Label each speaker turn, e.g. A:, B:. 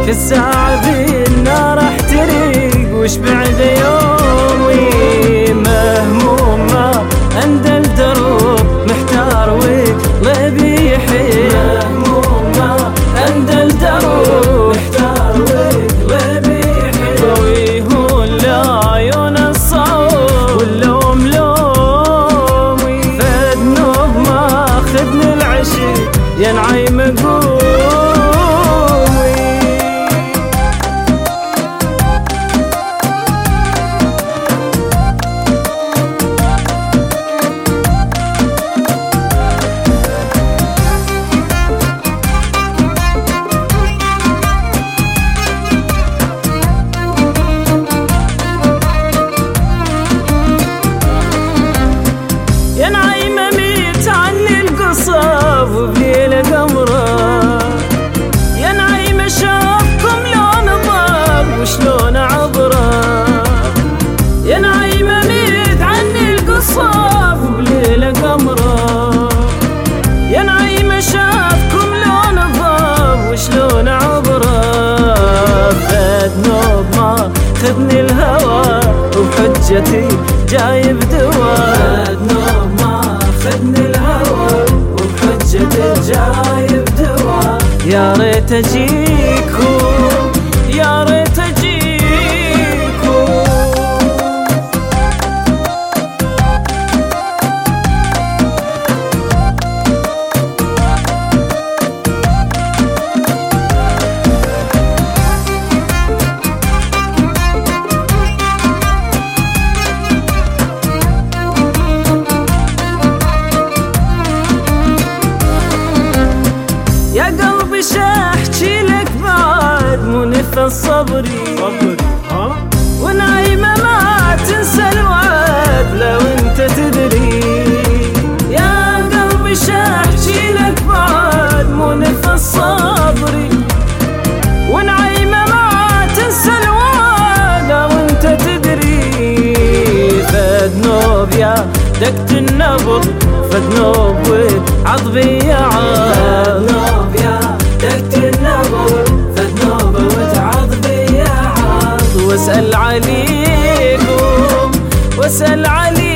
A: كل ساعة بالنار احترق وش بعد يومي مهموم ما اندل دروب محتار وقلبي يحير مهموم ما اندل دروب محتار وقلبي يحير ويهون لعيون الصوت واللوم لومي فذنوب ما اخذني العشق ينعي مقومي ينعي مميت عني القصب وبليل قمره ينعي ما شافكم لون ضاب وشلون عبره ينعي مميت عني القصب وبليل قمره ينعي ما شافكم لون ضاب وشلون عبره فذنوب ما خذني الهوى وبحجتي جايب دواء فذنوب ما خذني الهوى وبحجتي جايب دواء يا ريت اجيكم يا ريت اجيكم يا قلبي شاحكي لك بعد مو نفس صبري ونايمة ما تنسى الوعد لو انت تدري يا قلبي شاحكي لك بعد مو نفس صبري ونايمة ما تنسى الوعد لو انت تدري فذنوب يا دقت النبض فذنوب وعضبي يا عاد دقت النبض فذنوب وتعضبي يا عاد واسأل عليكم واسأل عليكم